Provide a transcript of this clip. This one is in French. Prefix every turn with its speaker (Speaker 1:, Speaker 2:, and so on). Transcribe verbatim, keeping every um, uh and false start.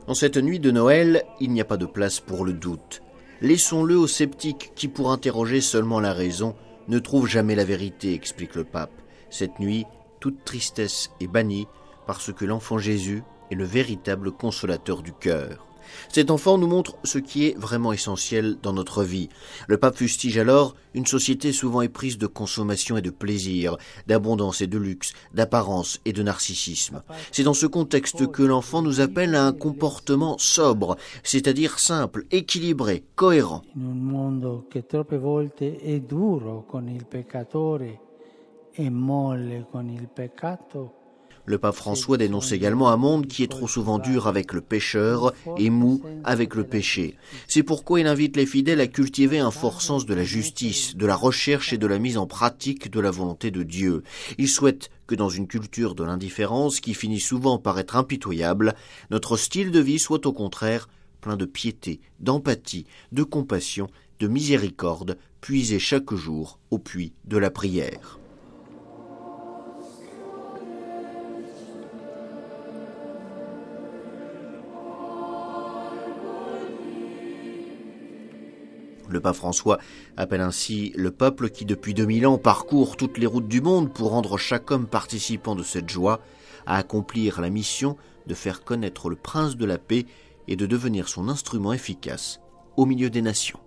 Speaker 1: En cette nuit de Noël, il n'y a pas de place pour le doute. Laissons-le aux sceptiques qui, pour interroger seulement la raison, ne trouvent jamais la vérité, explique le pape. Cette nuit, toute tristesse est bannie parce que l'enfant Jésus est le véritable consolateur du cœur. Cet enfant nous montre ce qui est vraiment essentiel dans notre vie. Le pape fustige alors une société souvent éprise de consommation et de plaisir, d'abondance et de luxe, d'apparence et de narcissisme. C'est dans ce contexte que l'enfant nous appelle à un comportement sobre, c'est-à-dire simple, équilibré, cohérent.
Speaker 2: In un mondo che troppe volte è duro con il peccatore e molle con il peccato.
Speaker 1: Le pape François dénonce également un monde qui est trop souvent dur avec le pécheur et mou avec le péché. C'est pourquoi il invite les fidèles à cultiver un fort sens de la justice, de la recherche et de la mise en pratique de la volonté de Dieu. Il souhaite que dans une culture de l'indifférence qui finit souvent par être impitoyable, notre style de vie soit au contraire plein de piété, d'empathie, de compassion, de miséricorde, puisé chaque jour au puits de la prière. Le pape François appelle ainsi le peuple qui depuis deux mille ans parcourt toutes les routes du monde pour rendre chaque homme participant de cette joie à accomplir la mission de faire connaître le prince de la paix et de devenir son instrument efficace au milieu des nations.